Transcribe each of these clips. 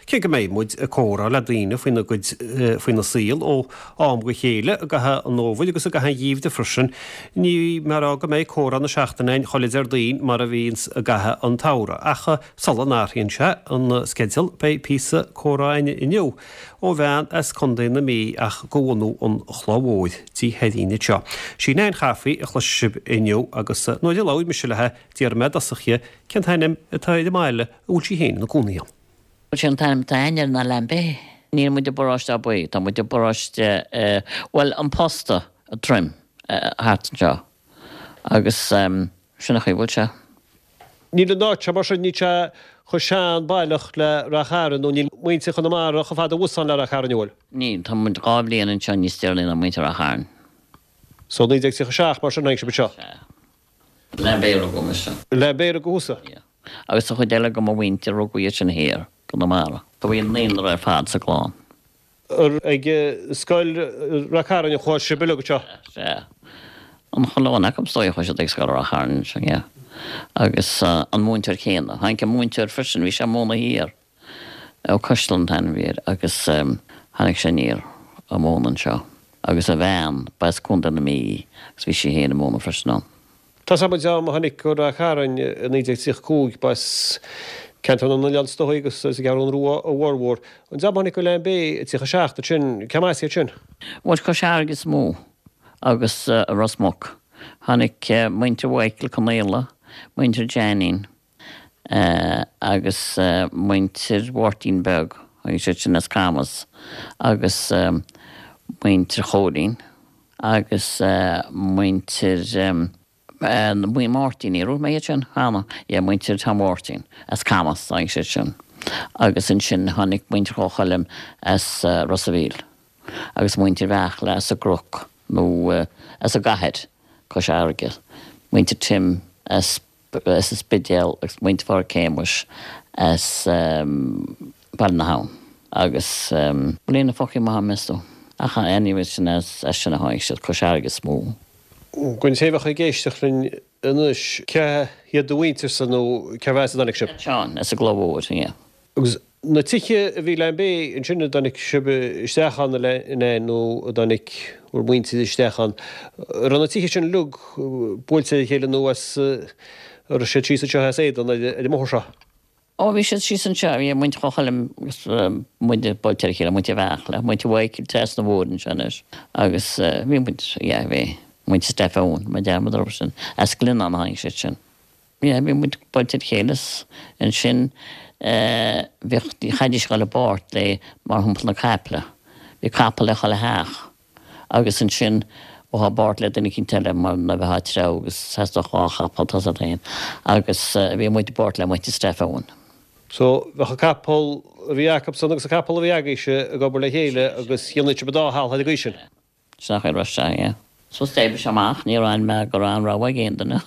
Cé go méid muid a córa le daine faoine síl ó am go chéile a gathe an nófuil agus a gathe díomh de frisin, ní mar a go méid córa na seachtainin choid ar daon mar a bhíns a gathe an tára. Acha sal an áthíonn se an skedil bei písa córáine inniu ó bhean as condéna mí ach gónú an chlóhóid tí hedíine teo. Sí néin chafií a chluisib inniu agus nóidir láid me se lethe tíar med asaché cen tainim a taide meile últí héine na gúnaíam. Sin taim tainar na lembe. Níl muid boráiste a buí, tá muid boráiste well an posta a trim hátan seo. Agus sinna chuhil se. Níl an náit se mar sin ní se chu seán bailach le racháran ó níl muinte chu marach a fád a úsan le racháranúil. Ní, tá muid gáblíon an seo ní steirlín a muinte racháran. So ní ag sich seach mar sin se be seo. Lembéir a go me se. Lembéir a gúsa? Agus a chu déile go mhainte rogaíir sin héir go na mara. Tá bhíon líon ra fád sa glán. Ag scoil racháran a chuir sibile go seo? An cholána am stoi chuise ag scoil racháran se, agus an múintear chéna. Hain ce múintear frisin bhí sé móna hír ó Cosland hen bhír agus hanig sé nír a mónan seo. Agus a bhean bais cúnta na mí agus bhí sé héna móna frisin an. Tá samad am hanig go racháran a níd ag sich cúg bais Kentan an Lean Stoigus as gar an rua a World War. An zabhannig go lein bé sich a seachta sin, cemáisi a sin? Bhaid go seargus mó agus a Rosmok. Hanig muinte Wakel Canéla, muinte Janin, agus muinte Warteenberg, agus sin as Camas, agus muinte Chodín, agus muinte Mwy Martin I rwy'n meid sin, hana, mwyn ti'r tam Martin, as Camas, ag sy'n sin. Agus yn sin hannig mwyn ti'r chochalym as Rosavil. Agus mwyn ti'r fachla as y grwc, no, as y gahed, cos argyl. Mwyn ti'r tim as ysbydiel, agus mwyn ti'r fawr Cambridge as Balnahawn. Agus, blin y ffocin Mohammed sto. Acha anyway sin as sin a haig sydd, cos argyl smw. Gwy'n sefach i geistach yn ys, ce hiad dwyntir sy'n nhw cefais y danig sib? Sean, as y globod, ie. Na tiche fi lein be, yn sy'n danig sib ystechan yn nhw danig o'r mwynti ystechan. Rhan na tiche sy'n lwg bwylte heile nhw as yr sy'n chys y chas eid, ond ydy mor sio? O, fi sy'n chys yn sio, ie, mwyn ti chochalym, mwyn ti bwylte heile, mwyn ti fachla, mwyn ti waikil test na fod yn sy'n ys. Agus, fi mwyn, ie, fi. Mwyn ti Steffan, mae dam o ddrobsyn. As glyn am hain sy'n sy'n. Ie, mi mwyn bwyntid cheilys yn sy'n fych di chadis gael y bort le mar hwmpl na capla. Fi capla chael y hach. Agus yn sy'n o ha bort le dyn i cyn tele mar na fe ha trew agus has do chwa chapal tas at ein. Agus fi mwyn ti bort le mwyn ti Steffan. So, fych a capal fi Jacobson agus a capal fi ag eisiau y gobr le heile agus hynny ti bydda hal had y gweisyn? Sy'n chael rysio, ie. So stebe siamach, ni rhaen me goran rawa gendana.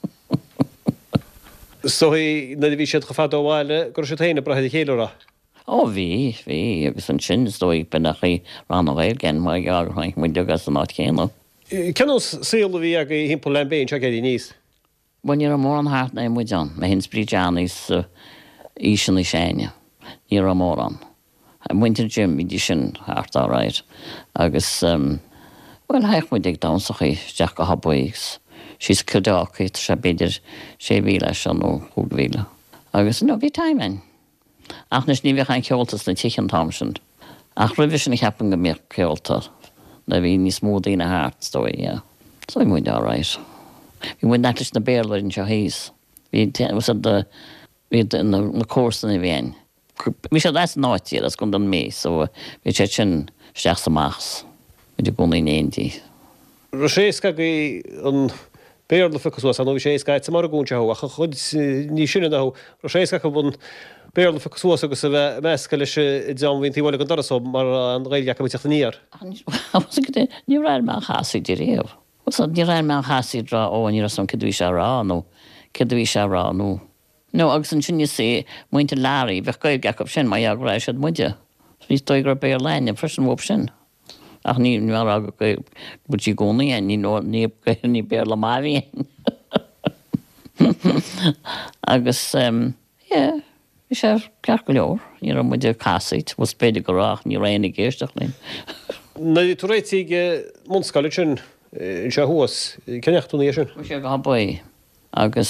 So hi, na di fi siad chafad o wael, gwrs sydd hein y brahed i cheilwra? O fi, agus yn sy'n stoi benach i rhan o gael gen, mae gael rhaen mwyndig as yn at gen o. Cynnwys syl fi ag i himpol le'n bein siag edrych nis? Wel, ni'r amor an hart na i mwydjan. Mae hyn sbri janis eisiau ni siania. Ni'r amor an. Mwyntir gym i di sy'n hart o rhaid. Agus, wel, haich mwyd ag dawn sa'ch chi, Jack o habwygs. She's cydog i tra beidir sé fila sy'n o hwg fila. Agus, no, fi taimen. Ach nes ni fi chain ceoltas na tichyn tamsyn. Ach rwyf sy'n eich hapen gymir ceoltar. Na fi ni smwyd un a hart, stoi, ia. So i mwyd all right. Fi mwyd natlis na berler yn sio hys. Fi yn y cwrs yn ei fi ein. Vi sy'n das náiti, das gund an mi, so vi sy'n stiach sa machs. Vi sy'n gund in endi. Rysieska gwy yn berler ffocus was, anno vi sieska et samar gwn siahu, ach chod ni sy'n yna hu, rysieska gwy berler ffocus was agos y mesgal eisiau idiom fi'n tiwale gandara so, mar an gael iac am i tiach niar. Was gyda, ni rhaid mewn chasi di ref. Was ni rhaid mewn chasi dra o, ni rhaid mewn cydwisio ra nhw. No, agus yn sy'n si, mwyn ti lari, fech gael gacop sy'n, mae ag rai sy'n mwydja. Fi stoi gra beir lain, yn ffrysyn wop sy'n. Ach ni ar ag gael, bod ti gwni en, ni beir la mafi en. Agus, Bhí sé cear go leor, ní ra muidir casaid, was beidir goráach ní réna géisteach linn. Na tú réití munscaile sin in se thuas cenechtú na sin. Bhí sé go buí agus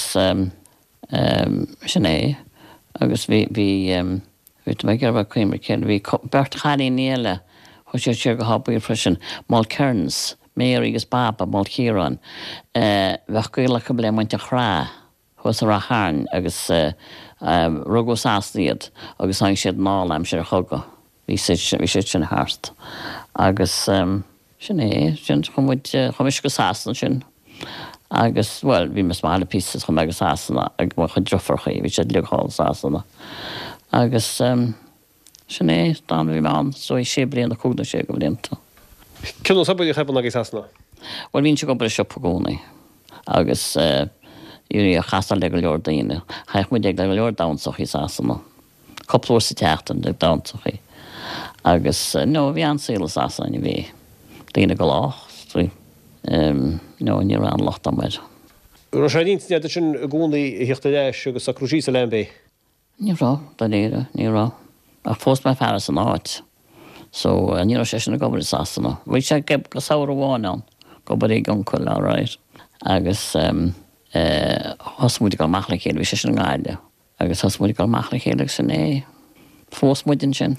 sin é agus bhí me ggurh cuiimar cin bhí bert chaí níile chu sé sé go habbaí frisin má Cairns, Mary agus Baba má Chiaran bheith goile go bléim muinte chrá chus a háin agus rugó sástiad agus an siad nálam sé chuga hí si sin háart agus sin é sin chumis go sásan sin agus bhfuil bhí mas mála písas chum agus sásanna ag mar chu drofarchaí bhí sé leáil sásanna agus sin é dá bhí an so i sé blion na cúna sé go bblionnta. Cin sabú chepan agus asna? Bhil hín se go bre siopagónaí agus í a chastal le go leor daine. Chaich mu ag le go leor dasachaí sásanna. Coplóir sa teachtan ag dasachaí. Agus nó bhí ansíla sásan i bhí. Daine go lách nó ní ran locht am méid. Ro sé díntne sin gúnaí hiochtta leis agus a cruí sa lembé? Nírá da léire nírá. A fós me fear an áit. So ní sé sin na gobar sásanna. Bhí sé geb go saoir bháin gobar í goncuil áráid. Agus hosmúdi go machla chéile bhí sé sin gáile. Agus hosmúdi go machla chéile sin é fós muidin sin.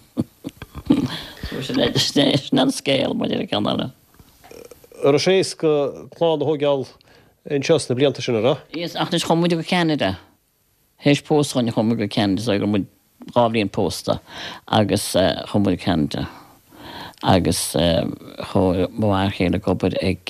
Na scéal mu ar canala. Ar a sééis go chláán thugeall in seos na blianta sinna ra? Ies ach is chomúide go Canada. Héis póstáin chomú go Canada so gur mu ráblíon pósta agus chomú Canada. Agus bhhair chéile gobad ag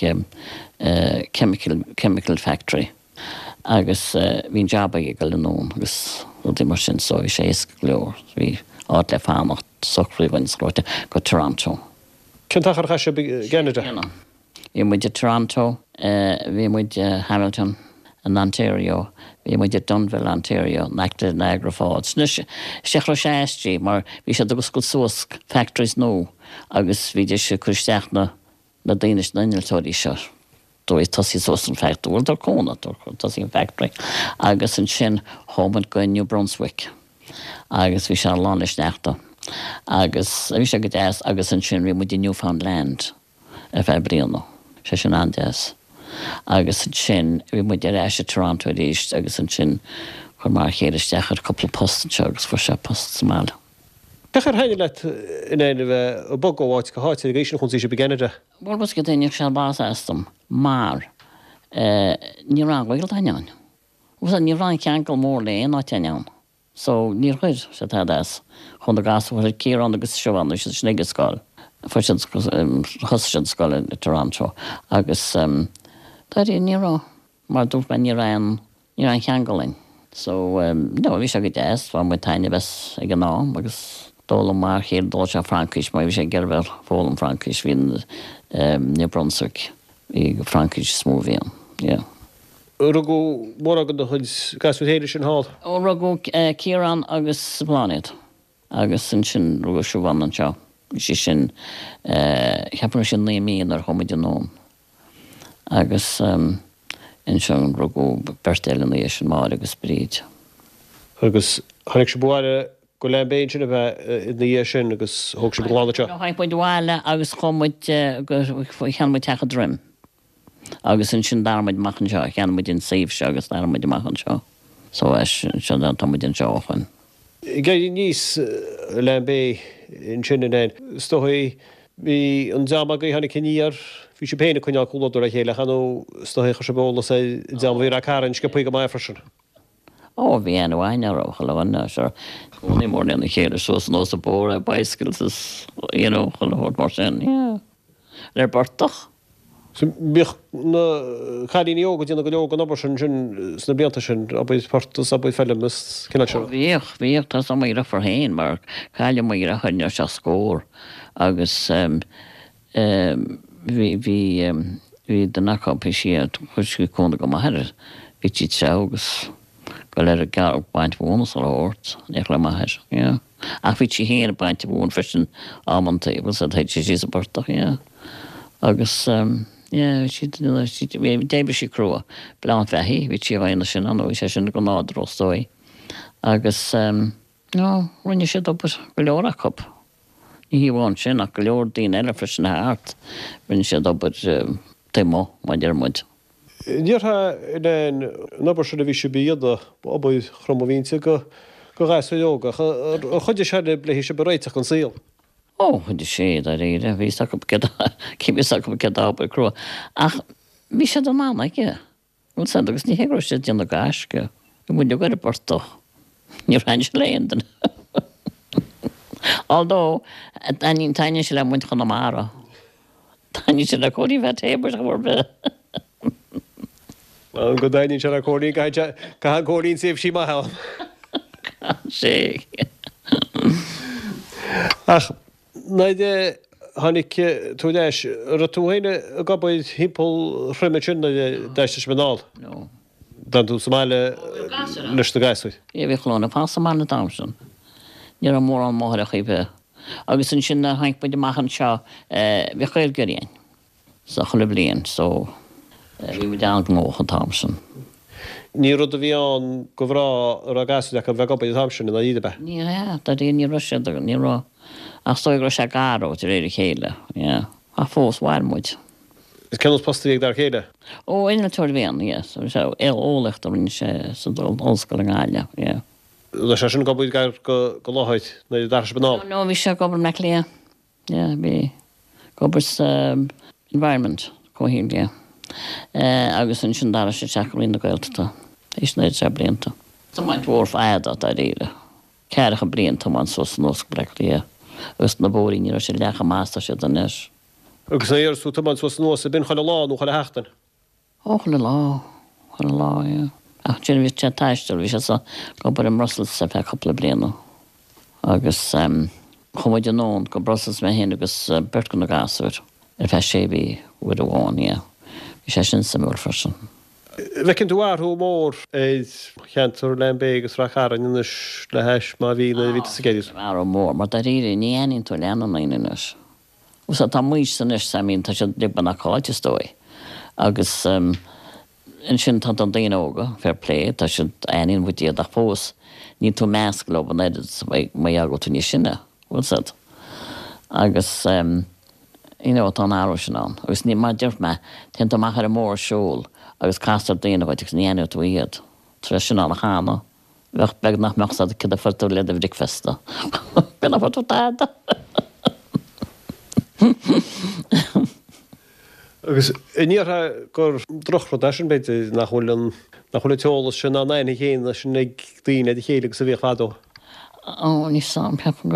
chemical factory. Agus bhín jobba ag go lenón agus dí mar sin so i sééis go leor. Bhí áit le fámacht sochríhain scroite go Toronto. Cin tachar chaise Canada? Bhí muide Toronto, bhí muide Hamilton in Ontario, bhí muide Dunville, Ontario, Nacta Niagara Falls. Sechra séistí, mar bhí sé agus go suas factories nó, agus bhí sé chuisteach na Danish nainiltóirí seo. Dói tosí suas an factory, bhfuil dar cóna tosí an factory. Agus an sin hómad go New Brunswick. Agus bhí sé an lánis neachta. Agus bhí sé go dés agus an sin bhí muide Newfoundland a bheith bríanna. Sé sin an dés. Agus an sin bhí muide éis Toronto ríist agus an sin chur mar chéiristeach ar coppla postan seo agus fu sé post mála. Pechar haine leit in éana bheith bog óháid go háit a géisi chun sí sé Canada? Bhil bus go daoine se bás eastam, mar ní rá bhil daine. Bhs ní rá ceangal mór le á teán. So ní chuid se dés chun a gas bhfuil céan agus seohhain is snéige sáil. Fu sin sáil in Toronto agus daí nírá mar dúh me ní an cheangalin. So nó bhí se go dés bá mu taine bes ag an ná agus dóla mar chéad dó se Frankis, mai bhí sé ggéirbh fólam Frankis hín New Brunswick í go Frankis smóhíon. Rugó mór agad chuid gasfuhéidir sin hall? Ó rugó Ciaran agus Bláinead agus sin rugó siúhhain an seo. Sí sin cheapar sin léimíon ar chomuid an nón. Agus in sin rugó bertéilean é sin mar agus bríd. Agus tháinig se buáire go le béin sin a bheith na dhé sin agus thug se blána seo? Haid muid bháile agus chomuid cheanmuid techa drim. Agus in sin darmuid machchan seo, cheanmuid in saomh seo agus darmuid machchan seo. So sin an tamuid in seo chuin. Gaid níos le bé in sin in éin. Stochaí bhí an deama go hána ciníar bhí sé péna chuineál cúladú a chéile chanó stochaí chu se bóla sa deama bhí a caran scipaí go mai frisin. Ó bhí an bhhaine rocha le bhaine seo. Ní mór na chéile sos nó a bór a bicycles is chun hort mar sin. Bartach. Bích na chaíní óga dína go leoga nabar sin sna blianta sin a bud partas a bud fellimnas cinna seo. Bhíoh tá sam ire for héin mar chaile mu ire chuine se scór agus bhí den nachápa siad chuis go go maithir bhí tíid se agus go le a gar baint bhúnas a óirt neach le maithir. Ach bhí tí héana baint bhún frisin ámanta bhil a théid sé a bartach. Agus débe sí crua, blaán bheithí, bhí tí bhaine sin an sé sin go nádrostói. agus no, rinne sé op go leorach op. Ní híháin sin ach go leor daon eile frisin na hart, rinne sé op témo má dearmuid. Níortha in nabar se a bhí sé bíad abbaid chromovínnte go gáis jóga. Chuide se le hí sé beréiteach an síl. Ó, chuide sé a réire, bhí cibí go cedába cru. Ach, bhí sé do mána ige. Bhil san agus ní hégur sé deanna gáisce, go bhfuil go portoch. Ní rain se léandan. Although, anín taine se le muint chun amara. Taine se le cóí bheith tébar a bhar Go dainn se a cóí ga cóín séh sí má he. sé. Ach, naide hánig tú leis ar túhéine a gabaid hípol chruime sin deiste banál. No. Dan tú Somáile leis do gaisúid. É bhí chlóna fása mána dámsan. Ní a mór an máthir a chuibhe. Agus an sin haink buid amachchan seo bhí chuil goíon. Sa chula blion, so bhí bhí dean ngócha dámsan. Ní rud a bhí an go bhrá ar a gasú a bheith gabaid dámsin na iad be. Ní tá dé ní ro ní ro ach stoigro sé garó de réidir chéile, a fós bhhairmuid. Is ceannas postaíag dar chéile? Ó, ina tuair bhéan, yes. Se ólacht a rin sé sa dóscail an gáile, yeah. Le sé sin gabaid gar go láhaid na dar banál. No, bhí sé gobar me lia. Yeah, bhí gobars environment cóhíil, yeah. Agus an sin dar sé teachín na gailta. Is néid sé blianta. Tá maint mhór fáda a réile. Ceiricha blianta man sos nos breclia. Agus na bóí ní sé lecha másta sé an nes. Agus na éirsú tamán sos nó a bin choile láú choile heachtain. Ó, choile lá, yeah. Ach, tíir bhí sé taistil, bhí sé sa gobar an Brussels sa fe coppla bliana. Agus chumaid an nón go Brussels me hen agus bert go na gasúir. Fe sé bhí bhuiad amháin, yeah. Bhí sé sin sa mór frisin. Bhecinn tú áthú mór cheantar lembe agus racharan inis le heis má bhí na ví sa géidir. Ar mór, mar a rií ní anín tú leanna na inis. Ús tá muis san is samín tá sé diban na cáilte stói. Agus in sin tá an daon óga, fair play, tá sé anín bhuií a fós. Ní tú measc lo an edit mai agó tú ní sinna, úsad. Agus tá áró sin an. Agus ní mar deirt me, ten amachchar a mór siúl, agus castar daana bhaid ní anú tú iad. Tre sin an a chána. Bheith beg nach meachsad cid a furtú le a bhric festa. Bena furtú táda. Agus níortha gur drochra sin beit nach chuile teolalas sin ná naine chéana sin ag daoine chéala sa bhíh fádó. Ó, ní sam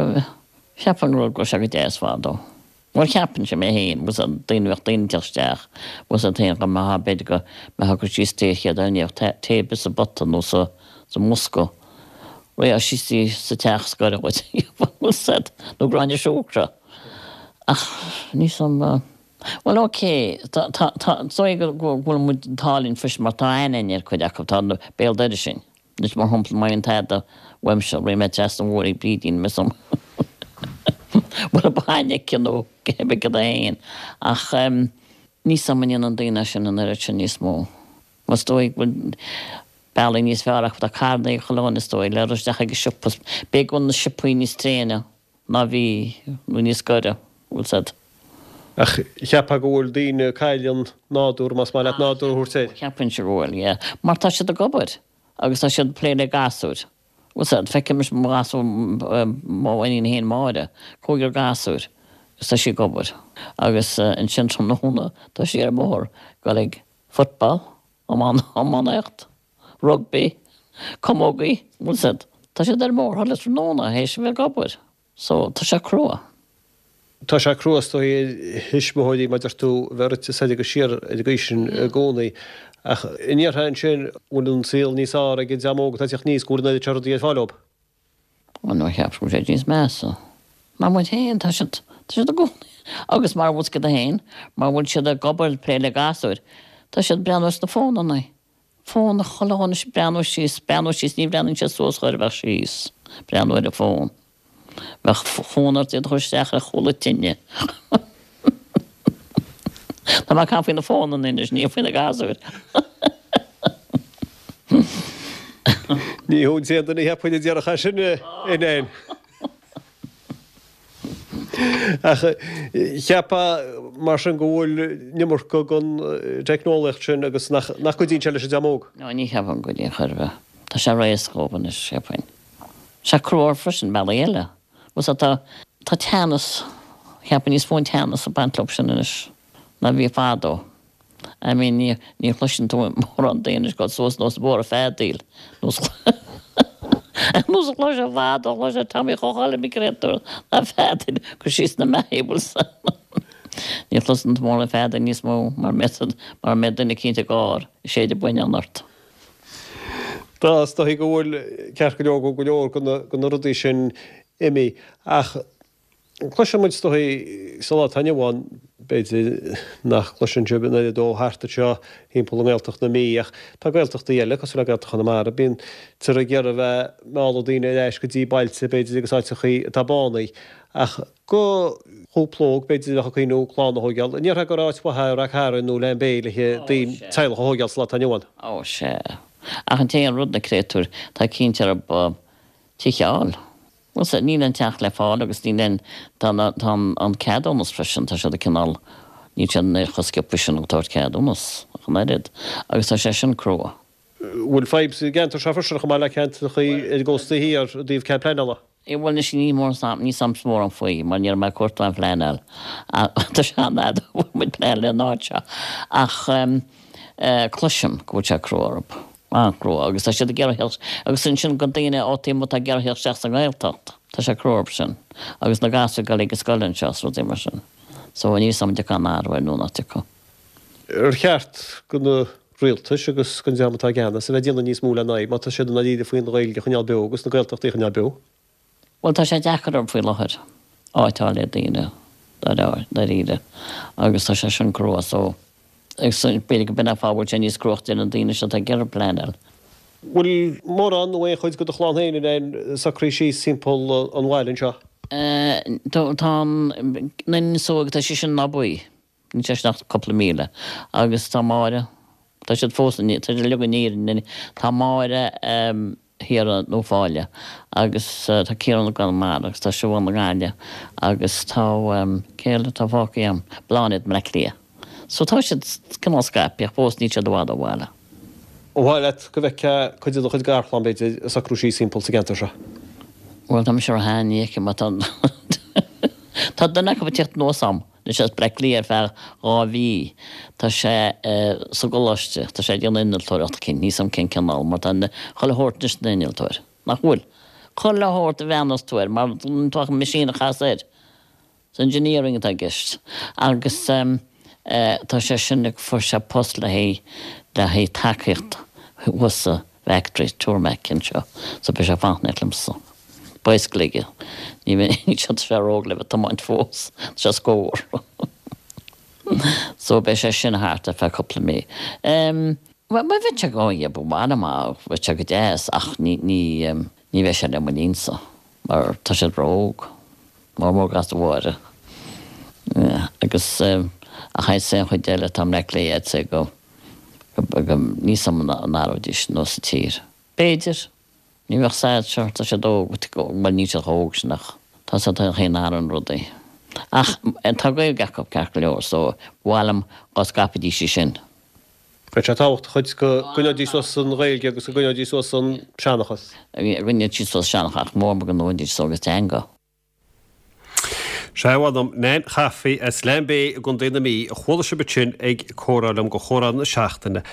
peapan go go se go déas fádó. Mar ceapan sem mé héin, was a daonmhecht daonteasteach, was a téan go maitha beidir go me go síostéiche daoíocht tébe sa botta nó sa Moscó. Ré a síí sa teach scoir bhaid said nó gráine seócra. Ach, ní sam well, oké, so bhfuil mu tálín fris mar tá aine chuid ach tá béal deidir sin. Nus mar humpla mai an taid a weimse ré me test an bhór brídín me som. Bhfuil a bhaine cinú cebe go héin. Ach, ní samíon an daine sin an air sin níos mó. Mas dóigh bhfuil bailí níos fearach a cardaí choláin is dóigh le decha go sipas. Bé gon na sipaí níos tréine ná bhí níos scoire, bhfuil said. Ach, cheappa go bhfuil daoine caileann náúr mas má le náúr thuirtéid. Ceapann se bhfuil, yeah. Mar tá siad a gobar, agus tá siad pléile gasúr. What's feice mis gasú máhaíon héon máide, chugur gasúr, gus tá sé gobar. Agus in sin trom na húna, tá sé ar mór, go ag futbal, amán echt, rugby, comógaí, tá sé ar mór, há leis nóna, hééis bhfuil gobar. So tá sé crua. Tá sé cruas tó hisismóidí maidir tú bhirte sa go siar a sin gcónaí. Ach iníorthain sin bhfuilún síl níos á a gin deamóga tá teach níos gúna teirdaí fáilób. An nó cheap go sé níos measa. Má muid héin tá si a gúna. Agus mar bhús go a héin, mar bhfuil siad a gobar pléile gasúir, tá siad breanús na fónna. Fón na cholána si breanú síos ní breann sé sós chuir bheith síos. Breanúir a fón. Bheith fónar tíad chuisteach a chola tinne. Tá má cá fin na fónan inis ní fin na gasúir. Ní hún sé an heb chuide dearcha sin in. Cheappa mar an ggóil nimar go gon technolacht sin agus nach go dín se demóg. No ní heb an goí churbe. Tá sé rééiscóban is sépain. Se cruúir frisin meile was tá teannas cheapan níos fóin teannas a bantlop sin is na bhí fádó. I mean, ní chluisin tú mór an déanais go sós nó bór a fédíl. Nus a chluis a bhád a chluis a tamí choála mi gréúir a fédíl go síos na mehébals. Ní chluisin mór a féda níos mó mar medinna cínta gáir séidir buine anart. Tás tá go bhfuil cear go leor go rudí sin imi ach chluise muid stoí salá tainehhain beidir nach chluisin tubin dó háta seo hímpel ggéilteach na míach tá ggéilteach dhéile cos le gailteach na mar bín tar a ggéar a bheith mála daine éis go dtí bailte beidir agus áitechaí tabánaí ach go hóplóg beidir a chuoinú chláán hógeal níor go ráit wathe ach háanú le béilethe daon teile hógeal salá tainehhain. Ó sé. Ach an té an rud na créúir tá cíntear a ticheáil. Was ní an teach le fáil agus ní den an ceadúmas frisin tá sé a cinál ní sin choscipisin ó táir ceadúmas chunéad agus tá sé sin crua. Bhfuil feib gentar se frisir go meile ceint i ggósta hí ar díomh ce pleinala. I bhfuil is ní mór ní sam mór an faoi, mar níar me cuairtáin pléineil tá se nád muid pléil le náte ach cluisiim go bhfuil se cruúrap. Crú agus tá si a ggéirhéil agus sin go daine átaí mu a ggéirhéil se an ggéiltacht Tá sé crúb sin agus na gasú go go scoilinn seas ru immer sin. So ní sam de can áhfuil núna tucha. Cheart go rialtas agus gon deamtá gceanna sa bheith díanana níos múla naid, má tá si na líidir faoin réilge chuneal be agus na ggéilteachtaí chuneal be. Well tá sé dechar ar faoi lethir áitáile daine dar ide agus tá sé sin crua so beidir go bena fábhil sé níos crucht in an daine se a ggéar pleinil. Bhfuil mór an bhé chuid go chláánhéine in sacrí sí simple an bhhailinn seo? Tá na sóg tá si sin nabuí ní sé nach coppla míle agus tá máire tá sé fósan tá le níir tá máire hir an nó fáile agus tá céan gan mar agus tá se bhna gáile agus tá céile tá fácaí am bláid me lia. So tá sé cinál scapi a fós ní se dohád a bhile. Bhile go bheith chuide do chuid garlan beidir sacrúsí simple sa gentar se? Bhil tá se háíice má tá duna go btíocht nó sam na sé breclí ar fear ráhí tá sé sa goláiste tá sé dhéana inaltóirt cin ní sam cin canál mar tá chola hórtnis na inaltóir nach bhfuil chola hórt a bhenastúir mar tuach misína chaséir san engineering a gist agus tá sé sinnig for se post le hé takeíocht was a factory tourmecin seo sa be sé fánelimsa. Basically, ní se sé rógla bheit tamáint fós se scóir. So be sé sin háart a fe coppla mé. Ma bheit se gáige bu mána má bheit se go déas ach ní bheith sé le manínsa mar tá sé róg mar mór gas bhre. Agus a chaid sé chuid déile tam leléad sé go ní sam národís nó sa tír. Béidir ní bheith said seir tá sé dóg mar ní se hóg nach tá sa ché ná an rudaí. Ach tá go gacap ceach leor so bhálam á scapadí sí sin. Pe sé tácht chuid go gunadí san réilge agus go gunadí san seanachas. Rinne tí seanach mór go nódí sogus teanga. Seháadm nein chafií a sléimbé gon déana mí a chola se betin ag chorálum go chorán na seachtainna